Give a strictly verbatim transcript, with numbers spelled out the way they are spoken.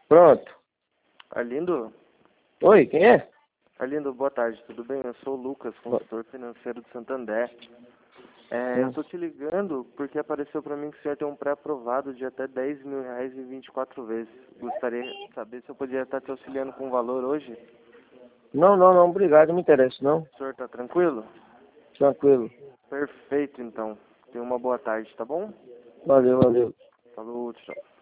Pronto. Arlindo? Oi, quem é? Arlindo, boa tarde, tudo bem? Eu sou o Lucas, consultor financeiro de Santander. É, eu tô te ligando porque apareceu para mim que o senhor tem um pré-aprovado de até dez mil reais em vinte e quatro vezes. Gostaria de saber se eu poderia estar te auxiliando com o valor hoje. Não, não, não, obrigado, não me interessa, não. O senhor tá tranquilo? Tranquilo. Perfeito, então. Tenha uma boa tarde, tá bom? Valeu, valeu. Falou, tchau.